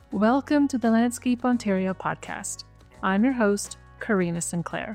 Welcome to the Landscape Ontario podcast. I'm your host, Karina Sinclair.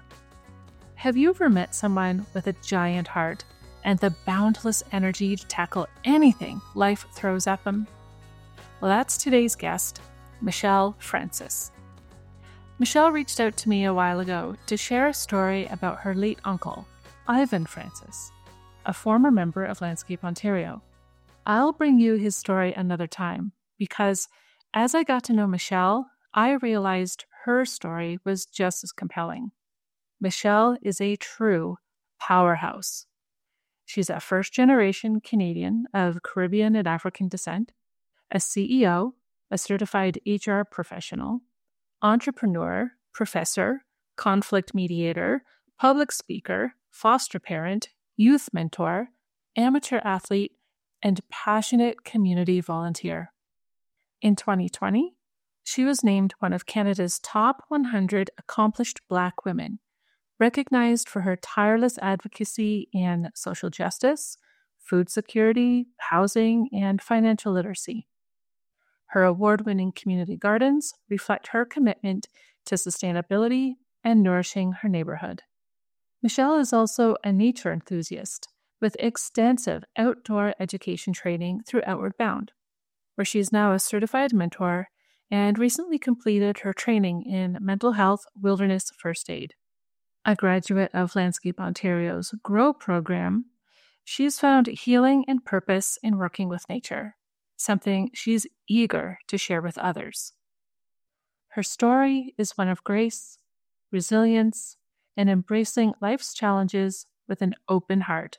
Have you ever met someone with a giant heart and the boundless energy to tackle anything life throws at them? Well, that's today's guest, Michelle Francis. Michelle reached out to me a while ago to share a story about her late uncle, Ivan Francis, a former member of Landscape Ontario. I'll bring you his story another time because as I got to know Michelle, I realized her story was just as compelling. Michelle is a true powerhouse. She's a first-generation Canadian of Caribbean and African descent, a CEO, a certified HR professional, entrepreneur, professor, conflict mediator, public speaker, foster parent, youth mentor, amateur athlete, and passionate community volunteer. In 2020, she was named one of Canada's top 100 accomplished Black women, recognized for her tireless advocacy in social justice, food security, housing, and financial literacy. Her award-winning community gardens reflect her commitment to sustainability and nourishing her neighborhood. Michelle is also a nature enthusiast with extensive outdoor education training through Outward Bound, where she is now a certified mentor and recently completed her training in mental health wilderness first aid. A graduate of Landscape Ontario's GROW program, she's found healing and purpose in working with nature, something she's eager to share with others. Her story is one of grace, resilience, and embracing life's challenges with an open heart.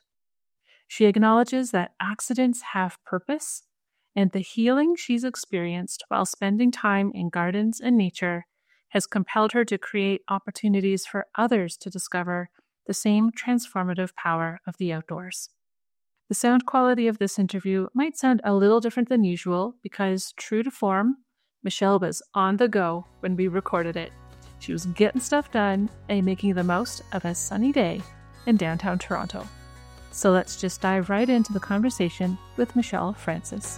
She acknowledges that accidents have purpose, and the healing she's experienced while spending time in gardens and nature has compelled her to create opportunities for others to discover the same transformative power of the outdoors. The sound quality of this interview might sound a little different than usual because, true to form, Michelle was on the go when we recorded it. She was getting stuff done and making the most of a sunny day in downtown Toronto. So let's just dive right into the conversation with Michelle Francis.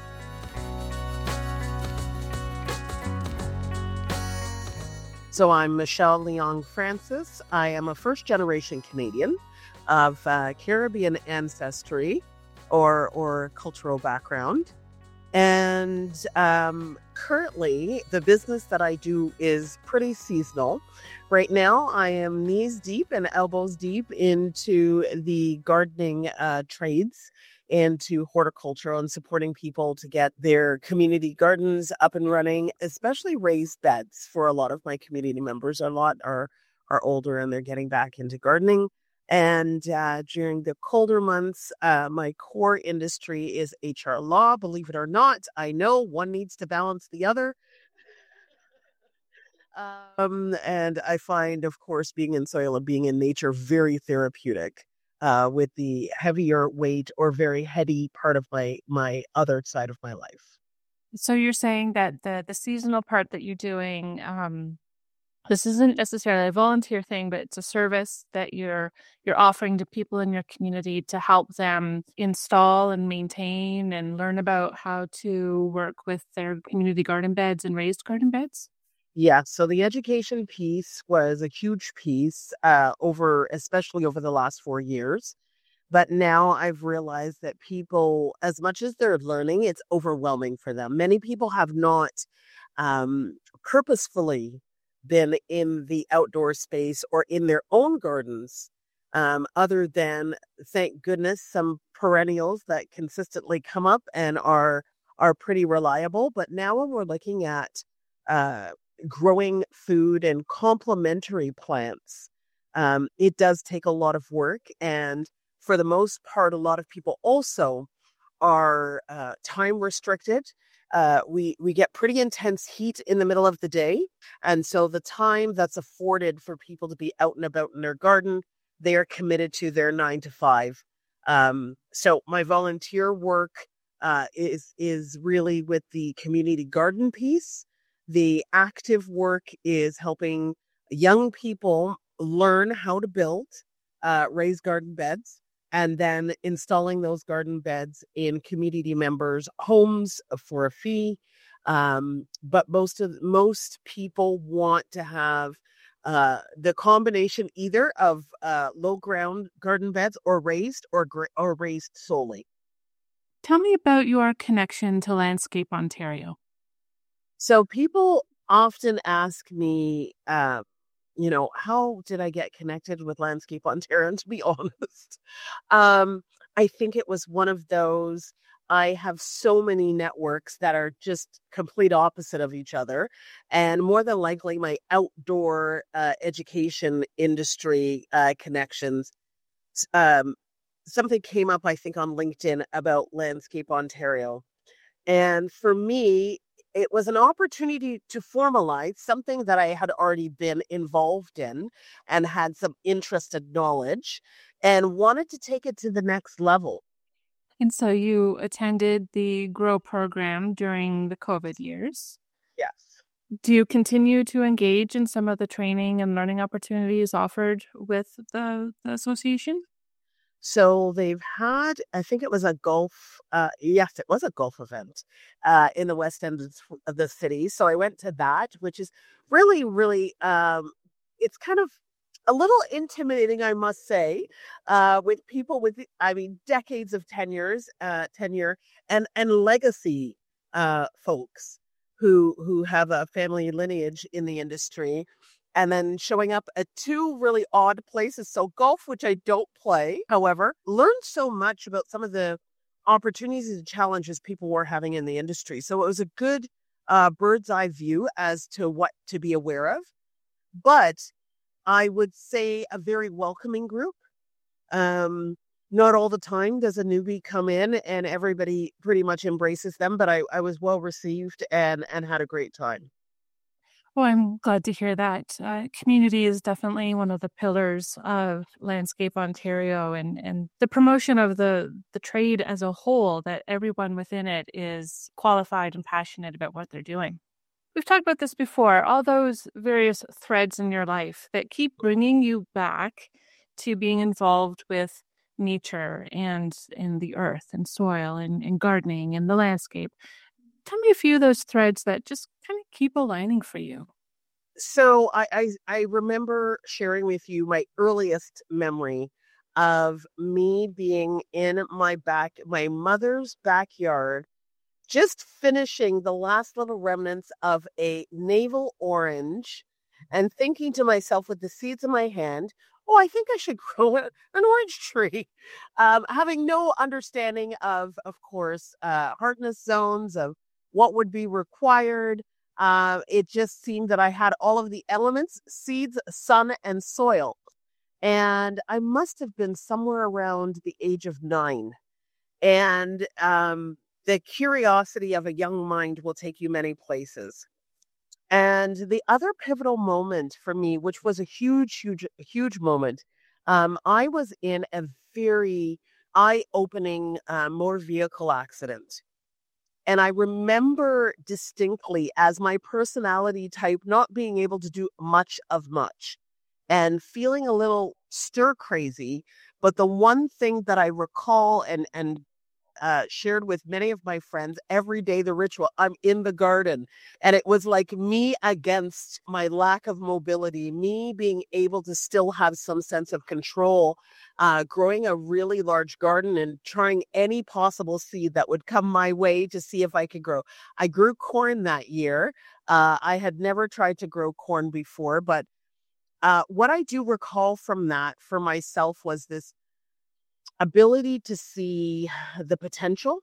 So I'm Michelle Leong Francis. I am a first-generation Canadian of Caribbean ancestry or cultural background. And currently, the business that I do is pretty seasonal. Right now, I am knees deep and elbows deep into the gardening trades, into horticulture and supporting people to get their community gardens up and running, especially raised beds for a lot of my community members. A lot are older and they're getting back into gardening. And during the colder months, my core industry is HR law. Believe it or not, I know one needs to balance the other. And I find, of course, being in soil and being in nature very therapeutic. With the heavier weight or very heady part of my other side of my life. So you're saying that the seasonal part that you're doing, this isn't necessarily a volunteer thing, but it's a service that you're offering to people in your community to help them install and maintain and learn about how to work with their community garden beds and raised garden beds? Yeah, so the education piece was a huge piece especially over the last 4 years. But now I've realized that people, as much as they're learning, it's overwhelming for them. Many people have not purposefully been in the outdoor space or in their own gardens, other than, thank goodness, some perennials that consistently come up and are pretty reliable. But now when we're looking at growing food and complementary plants, it does take a lot of work. And for the most part, a lot of people also are time restricted. We get pretty intense heat in the middle of the day. And so the time that's afforded for people to be out and about in their garden, they are committed to their 9 to 5. So my volunteer work is really with the community garden piece. The active work is helping young people learn how to build raised garden beds, and then installing those garden beds in community members' homes for a fee, But most people want to have the combination either of low ground garden beds or raised or raised solely. Tell me about your connection to Landscape Ontario. So people often ask me, how did I get connected with Landscape Ontario? And to be honest, um, I think it was one of those. I have so many networks that are just complete opposite of each other. And more than likely, my outdoor education industry connections. Um, Something came up, I think, on LinkedIn about Landscape Ontario. And for me, it was an opportunity to formalize something that I had already been involved in and had some interest and knowledge and wanted to take it to the next level. And so you attended the GROW program during the COVID years. Yes. Do you continue to engage in some of the training and learning opportunities offered with the association? So they've had, I think it was a golf, yes, it was a golf event in the West End of the city. So I went to that, which is really, really, it's kind of a little intimidating, I must say, with people with, I mean, decades of tenure and legacy folks who have a family lineage in the industry and then showing up at two really odd places. So golf, which I don't play, however, learned so much about some of the opportunities and challenges people were having in the industry. So it was a good bird's eye view as to what to be aware of. But I would say a very welcoming group. Not all the time does a newbie come in and everybody pretty much embraces them, but I was well received and had a great time. Well, I'm glad to hear that. Community is definitely one of the pillars of Landscape Ontario and the promotion of the trade as a whole, that everyone within it is qualified and passionate about what they're doing. We've talked about this before, all those various threads in your life that keep bringing you back to being involved with nature and in the earth and soil and gardening and the landscape. Tell me a few of those threads that just kind of keep aligning for you. So I remember sharing with you my earliest memory of me being in my mother's backyard, just finishing the last little remnants of a navel orange and thinking to myself with the seeds in my hand, oh, I think I should grow an orange tree. Having no understanding of course, hardness zones, of what would be required. It just seemed that I had all of the elements, seeds, sun, and soil. And I must have been somewhere around the age of 9. And the curiosity of a young mind will take you many places. And the other pivotal moment for me, which was a huge, huge, huge moment, I was in a very eye-opening motor vehicle accident. And I remember distinctly as my personality type not being able to do much of much and feeling a little stir crazy. But the one thing that I recall and shared with many of my friends every day, the ritual, I'm in the garden. And it was like me against my lack of mobility, me being able to still have some sense of control, growing a really large garden and trying any possible seed that would come my way to see if I could grow. I grew corn that year. I had never tried to grow corn before, but what I do recall from that for myself was this ability to see the potential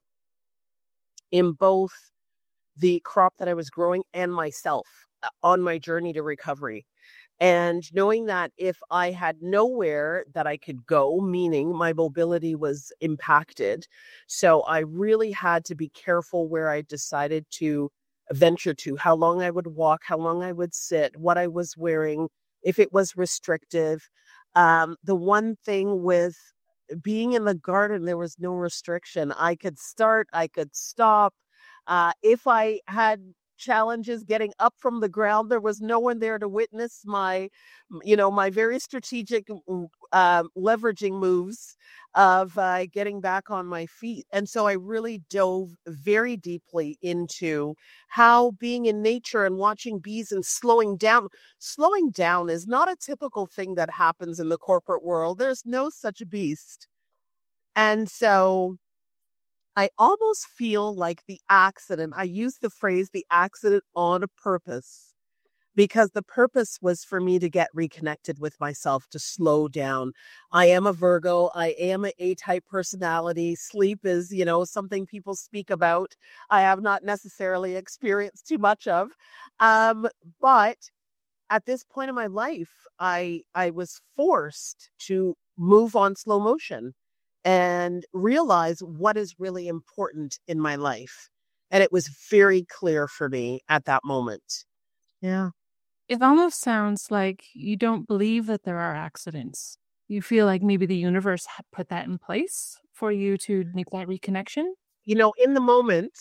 in both the crop that I was growing and myself on my journey to recovery. And knowing that if I had nowhere that I could go, meaning my mobility was impacted. So I really had to be careful where I decided to venture to, how long I would walk, how long I would sit, what I was wearing, if it was restrictive. The one thing with being in the garden, there was no restriction. I could start, I could stop. If I had challenges getting up from the ground. There was no one there to witness my very strategic leveraging moves of getting back on my feet. And so I really dove very deeply into how being in nature and watching bees and slowing down is not a typical thing that happens in the corporate world. There's no such beast. And so I almost feel like I use the phrase the accident on purpose, because the purpose was for me to get reconnected with myself, to slow down. I am a Virgo. I am an A-type personality. Sleep is, something people speak about. I have not necessarily experienced too much of. But at this point in my life, I was forced to move on slow motion and realize what is really important in my life. And it was very clear for me at that moment. Yeah. It almost sounds like you don't believe that there are accidents. You feel like maybe the universe put that in place for you to make that reconnection. In the moment,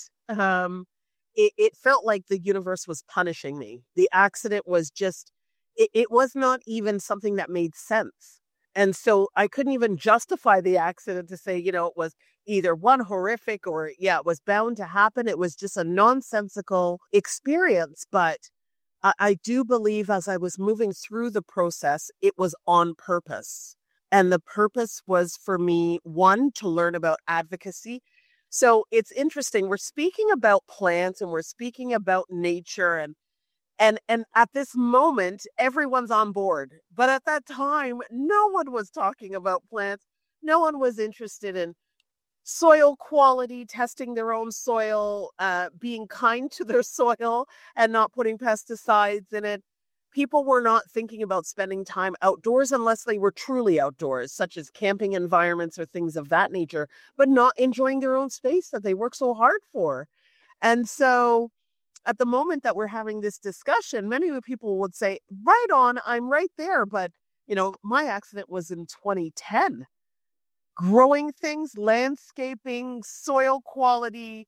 it felt like the universe was punishing me. The accident was it was not even something that made sense. And so I couldn't even justify the accident to say, it was either one horrific or, it was bound to happen. It was just a nonsensical experience. But I do believe as I was moving through the process, it was on purpose. And the purpose was for me, one, to learn about advocacy. So it's interesting. We're speaking about plants and we're speaking about nature and at this moment, everyone's on board. But at that time, no one was talking about plants. No one was interested in soil quality, testing their own soil, being kind to their soil and not putting pesticides in it. People were not thinking about spending time outdoors unless they were truly outdoors, such as camping environments or things of that nature, but not enjoying their own space that they work so hard for. And so at the moment that we're having this discussion, many of the people would say, right on, I'm right there. But, my accident was in 2010. Growing things, landscaping, soil quality,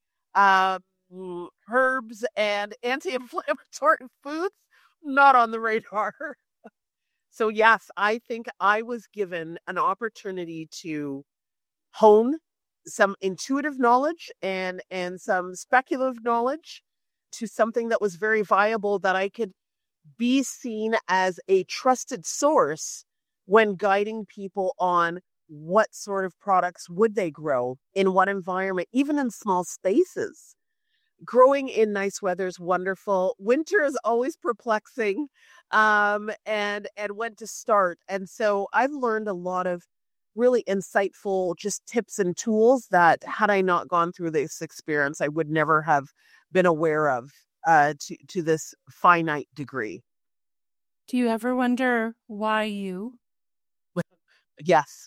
herbs, and anti-inflammatory foods, not on the radar. So yes, I think I was given an opportunity to hone some intuitive knowledge and some speculative knowledge to something that was very viable, that I could be seen as a trusted source when guiding people on what sort of products would they grow in what environment, even in small spaces. Growing in nice weather is wonderful. Winter is always perplexing, and when to start. And so I've learned a lot of really insightful just tips and tools that, had I not gone through this experience, I would never have been aware of to this finite degree. Do you ever wonder why you? Yes.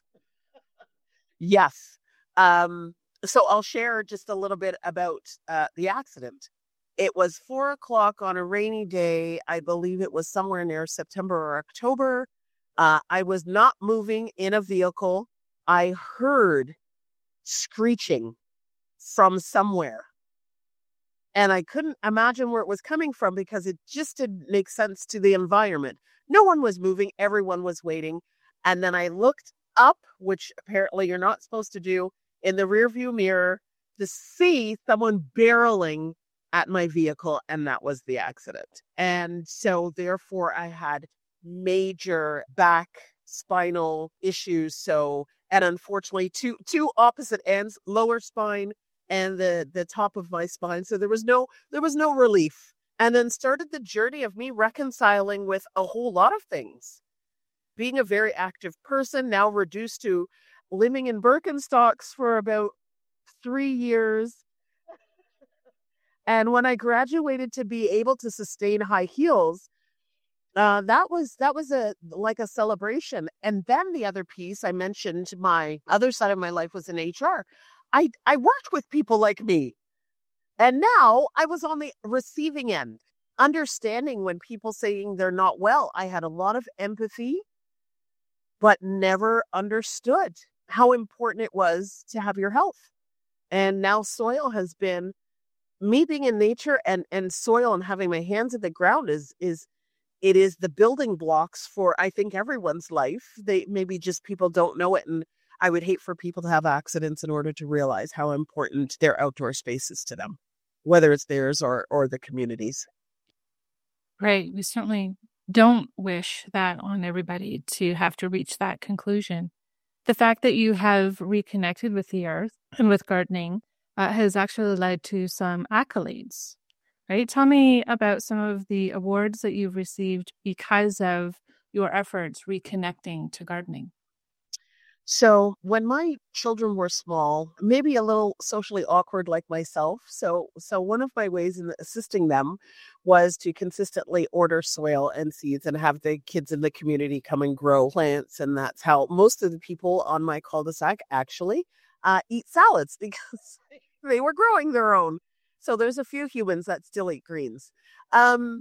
Yes. So I'll share just a little bit about the accident. It was 4:00 on a rainy day. I believe it was somewhere near September or October. I was not moving in a vehicle. I heard screeching from somewhere. And I couldn't imagine where it was coming from because it just didn't make sense to the environment. No one was moving. Everyone was waiting. And then I looked up, which apparently you're not supposed to do, in the rearview mirror to see someone barreling at my vehicle. And that was the accident. And so therefore I had major back spinal issues. And unfortunately two opposite ends, lower spine and the top of my spine. So there was no relief. And then started the journey of me reconciling with a whole lot of things. Being a very active person, now reduced to living in Birkenstocks for about 3 years. And when I graduated to be able to sustain high heels, that was like a celebration. And then the other piece I mentioned, my other side of my life was in HR. I worked with people like me. And now I was on the receiving end, understanding when people saying they're not well. I had a lot of empathy, but never understood how important it was to have your health. And now soil has been me being in nature and soil and having my hands in the ground it is the building blocks for, I think, everyone's life. They maybe just people don't know it. And I would hate for people to have accidents in order to realize how important their outdoor space is to them, whether it's theirs or the community's. Right. We certainly don't wish that on everybody to have to reach that conclusion. The fact that you have reconnected with the earth and with gardening has actually led to some accolades, right? Tell me about some of the awards that you've received because of your efforts reconnecting to gardening. So when my children were small, maybe a little socially awkward like myself, so one of my ways in assisting them was to consistently order soil and seeds and have the kids in the community come and grow plants, and that's how most of the people on my cul-de-sac actually eat salads because they were growing their own. So there's a few humans that still eat greens. Um,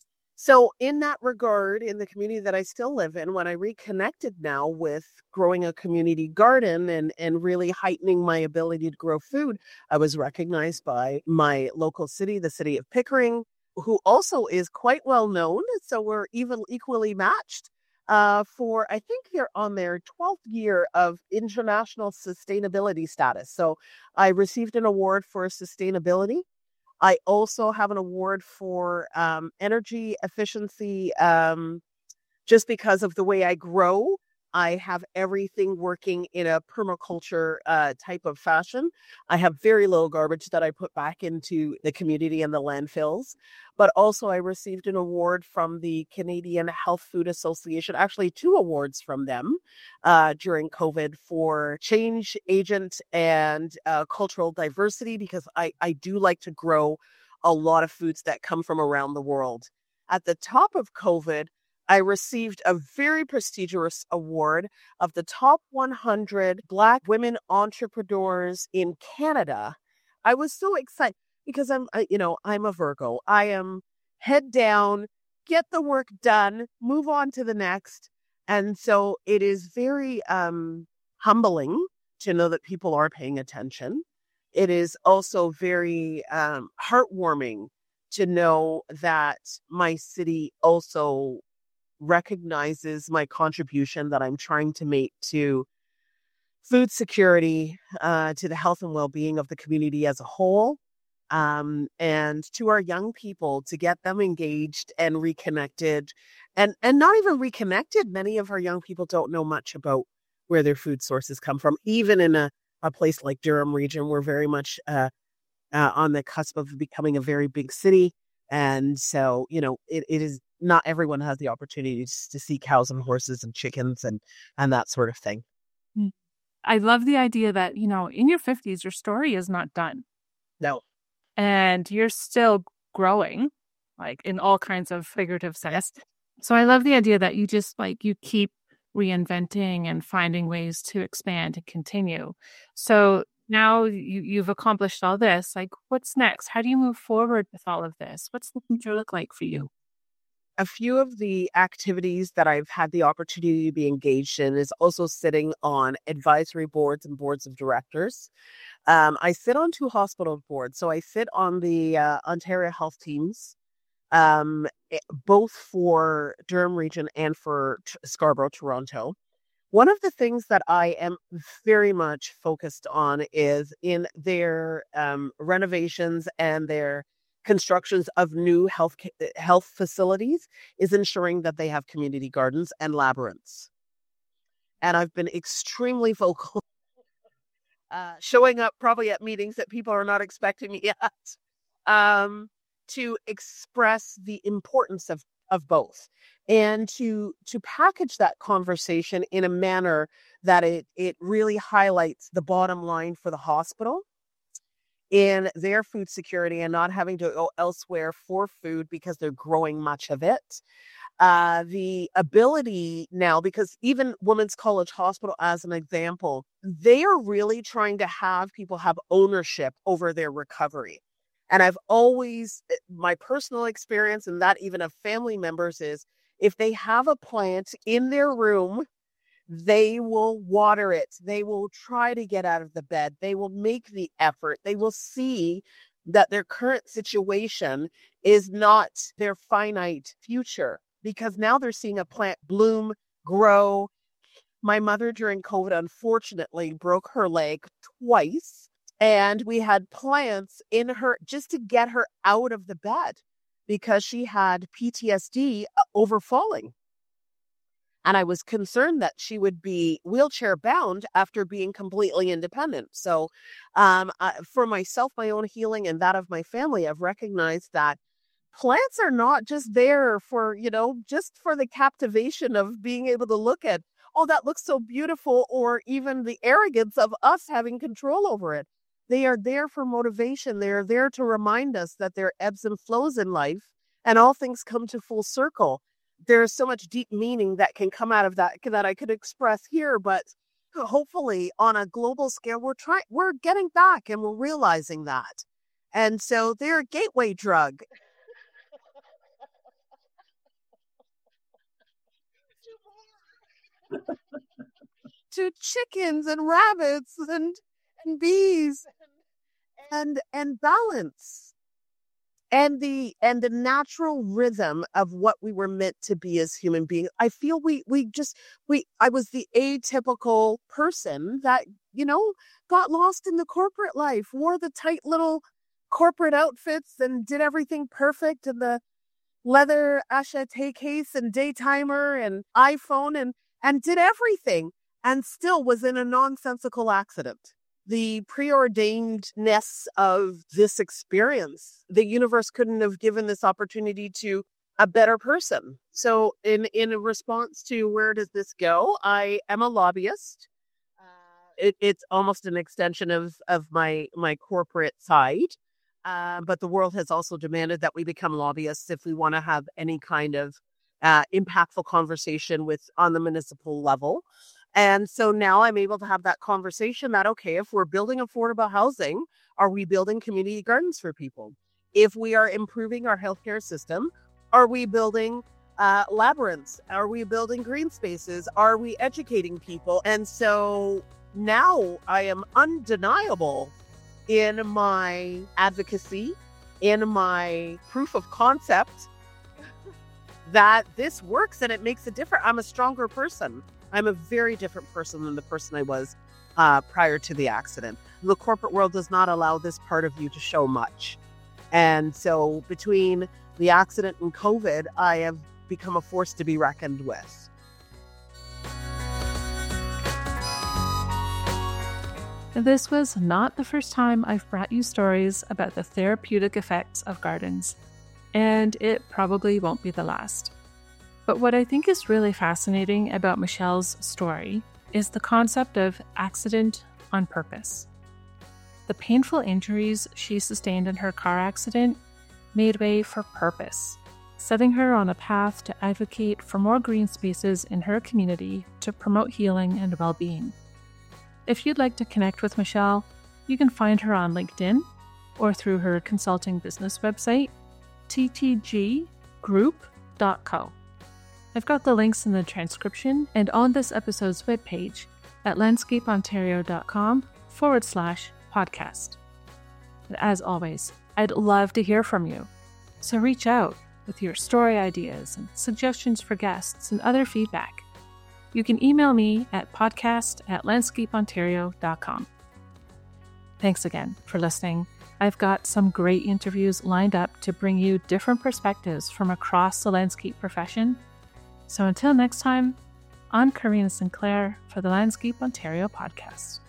so in that regard, in the community that I still live in, when I reconnected now with growing a community garden and really heightening my ability to grow food, I was recognized by my local city, the city of Pickering, who also is quite well known. So we're even equally matched for, I think they're on their 12th year of international sustainability status. So I received an award for sustainability. I also have an award for energy efficiency. Just because of the way I grow, I have everything working in a permaculture type of fashion. I have very little garbage that I put back into the community and the landfills. But also, I received an award from the Canadian Health Food Association, actually, two awards from them during COVID for change agent and cultural diversity, because I do like to grow a lot of foods that come from around the world. At the top of COVID, I received a very prestigious award of the top 100 Black women entrepreneurs in Canada. I was so excited because I'm a Virgo. I am head down, get the work done, move on to the next. And so it is very humbling to know that people are paying attention. It is also very heartwarming to know that my city also recognizes my contribution that I'm trying to make to food security, to the health and well-being of the community as a whole, and to our young people to get them engaged and reconnected, and not even reconnected. Many of our young people don't know much about where their food sources come from. Even in a place like Durham region, we're very much on the cusp of becoming a very big city. And so, it is not everyone has the opportunity to see cows and horses and chickens and that sort of thing. I love the idea that, in your 50s, your story is not done. No. And you're still growing, like in all kinds of figurative sense. So I love the idea that you just you keep reinventing and finding ways to expand and continue. So now you've accomplished all this. What's next? How do you move forward with all of this? What's the future look like for you? A few of the activities that I've had the opportunity to be engaged in is also sitting on advisory boards and boards of directors. I sit on two hospital boards. So I sit on the Ontario Health Teams, both for Durham Region and for Scarborough, Toronto. One of the things that I am very much focused on is in their renovations and their constructions of new health facilities is ensuring that they have community gardens and labyrinths. And I've been extremely vocal, showing up probably at meetings that people are not expecting me at, to express the importance of both, and to package that conversation in a manner that it really highlights the bottom line for the hospital in their food security and not having to go elsewhere for food because they're growing much of it. The ability now, because even Women's College Hospital, as an example, they are really trying to have people have ownership over their recovery. And I've always, my personal experience, and that even of family members, is if they have a plant in their room, they will water it. They will try to get out of the bed. They will make the effort. They will see that their current situation is not their finite future, because now they're seeing a plant bloom, grow. My mother during COVID, unfortunately, broke her leg twice, and we had plants in her just to get her out of the bed because she had PTSD over falling. And I was concerned that she would be wheelchair bound after being completely independent. So for myself, my own healing and that of my family, I've recognized that plants are not just there for, just for the captivation of being able to look at, oh, that looks so beautiful, or even the arrogance of us having control over it. They are there for motivation. They are there to remind us that there are ebbs and flows in life and all things come to full circle. There's so much deep meaning that can come out of that I could express here, but hopefully on a global scale, we're getting back and we're realizing that. And so they're a gateway drug to chickens and rabbits and bees and balance and the natural rhythm of what we were meant to be as human beings. I feel I was the atypical person that, got lost in the corporate life, wore the tight little corporate outfits and did everything perfect, and the leather acheté case and daytimer and iPhone and did everything, and still was in a nonsensical accident. The preordainedness of this experience, the universe couldn't have given this opportunity to a better person. So in response to where does this go, I am a lobbyist. It's almost an extension of my corporate side. But the world has also demanded that we become lobbyists if we want to have any kind of impactful conversation on the municipal level. And so now I'm able to have that conversation that, okay, if we're building affordable housing, are we building community gardens for people? If we are improving our healthcare system, are we building labyrinths? Are we building green spaces? Are we educating people? And so now I am undeniable in my advocacy, in my proof of concept that this works and it makes a difference. I'm a stronger person. I'm a very different person than the person I was prior to the accident. The corporate world does not allow this part of you to show much. And so between the accident and COVID, I have become a force to be reckoned with. This was not the first time I've brought you stories about the therapeutic effects of gardens, and it probably won't be the last. But what I think is really fascinating about Michelle's story is the concept of accident on purpose. The painful injuries she sustained in her car accident made way for purpose, setting her on a path to advocate for more green spaces in her community to promote healing and well-being. If you'd like to connect with Michelle, you can find her on LinkedIn or through her consulting business website, ttggroup.co. I've got the links in the transcription and on this episode's webpage at landscapeontario.com/podcast. And as always, I'd love to hear from you. So reach out with your story ideas and suggestions for guests and other feedback. You can email me at podcast@landscapeontario.com. Thanks again for listening. I've got some great interviews lined up to bring you different perspectives from across the landscape profession. So until next time, I'm Karina Sinclair for the Landscape Ontario podcast.